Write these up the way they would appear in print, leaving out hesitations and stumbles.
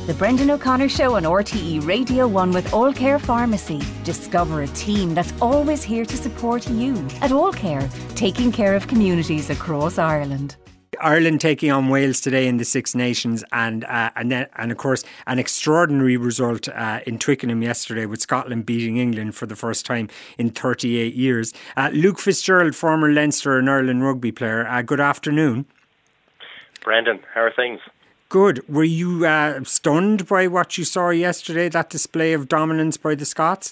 The Brendan O'Connor Show on RTE Radio 1 with All Care Pharmacy. Discover a team that's always here to support you. At All Care, taking care of communities across Ireland. Ireland taking on Wales today in the Six Nations, and of course an extraordinary result in Twickenham yesterday with Scotland beating England for the first time in 38 years. Luke Fitzgerald, former Leinster and Ireland rugby player, good afternoon. Brendan, how are things? Good. Were you stunned by what you saw yesterday, that display of dominance by the Scots?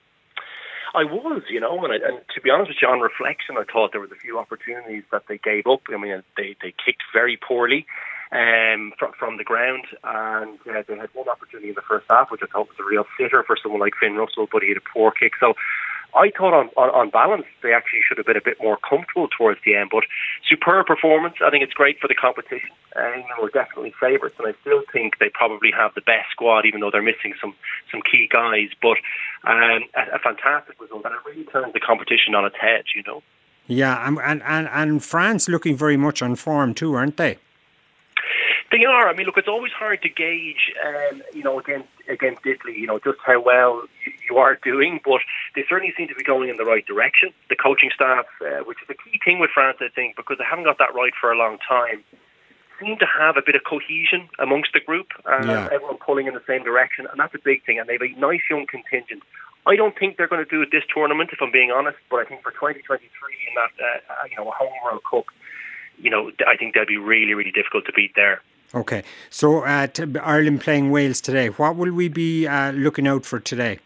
I was, and to be honest with you, on reflection, I thought there was a few opportunities that they gave up. I mean, they kicked very poorly from the ground, and they had one opportunity in the first half, which I thought was a real sitter for someone like Finn Russell, but he had a poor kick. So I thought on balance, they actually should have been a bit more comfortable towards the end. But superb performance. I think it's great for the competition. We're definitely favourites, and I still think they probably have the best squad, even though they're missing some key guys. But a fantastic result, and it really turns the competition on its head, Yeah, and France looking very much on form too, aren't they? They are. I mean, look, it's always hard to gauge, against Italy, just how well you are doing, but they certainly seem to be going in the right direction. The coaching staff, which is a key thing with France, I think, because they haven't got that right for a long time, seem to have a bit of cohesion amongst the group, everyone pulling in the same direction, and that's a big thing. And they have a nice young contingent. I don't think they're going to do it this tournament, if I'm being honest, but I think for 2023 in that, a home World Cup, I think they'll be really, really difficult to beat there. Okay, so Ireland playing Wales today. What will we be looking out for today?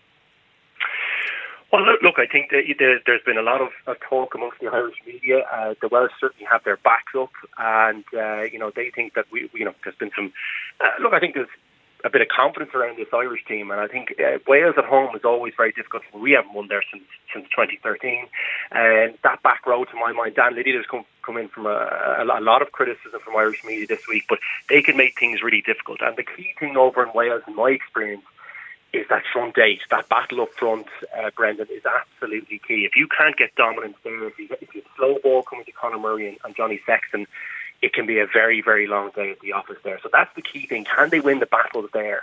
Well, look, I think that there's been a lot of talk amongst the Irish media. The Welsh certainly have their backs up, and they think that there's been some. I think there's a bit of confidence around this Irish team, and I think Wales at home is always very difficult. We haven't won there since 2013, and that back row, to my mind, Dan Liddy has come in from a lot of criticism from Irish media this week, but they can make things really difficult. And the key thing over in Wales, in my experience, is that front eight, that battle up front, Brendan, is absolutely key. If you can't get dominance there, if you slow ball coming to Conor Murray and Johnny Sexton, it can be a very, very long day at the office there. So that's the key thing. Can they win the battles there?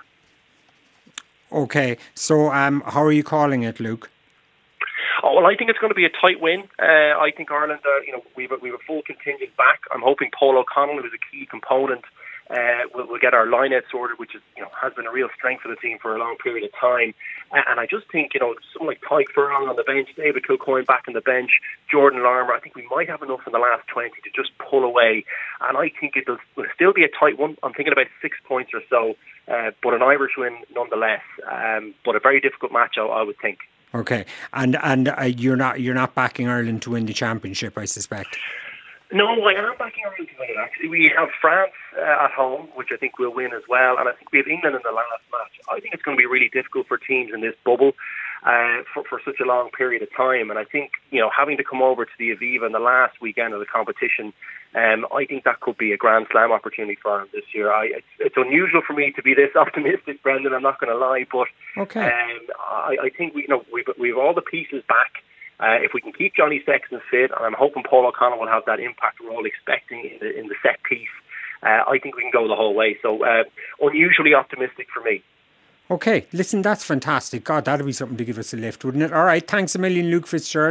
Okay, so how are you calling it, Luke? Oh, well, I think it's going to be a tight win. I think Ireland, we've a full contingent back. I'm hoping Paul O'Connell, who is a key component, we'll get our line-out sorted, which is, has been a real strength for the team for a long period of time. And I just think, someone like Tyke Furlong on the bench, David Kilcoyne back on the bench, Jordan Larmour, I think we might have enough in the last 20 to just pull away. And I think it will still be a tight one. I'm thinking about 6 points or so, but an Irish win nonetheless. But a very difficult match, I would think. Okay, and you're not backing Ireland to win the championship, I suspect. No, I am backing Ireland to win it, actually. We have France at home, which I think we'll win as well, and I think we have England in the last match. I think it's going to be really difficult for teams in this bubble for such a long period of time, and I think, having to come over to the Aviva in the last weekend of the competition, I think that could be a Grand Slam opportunity for Ireland this year. It's unusual for me to be this optimistic, Brendan, I'm not going to lie, but okay. I think we've all the pieces back. If we can keep Johnny Sexton fit, and I'm hoping Paul O'Connell will have that impact we're all expecting in the set piece, I think we can go the whole way. So unusually optimistic for me. Okay, listen, that's fantastic. God, that'll be something to give us a lift, wouldn't it? All right, thanks a million, Luke Fitzgerald.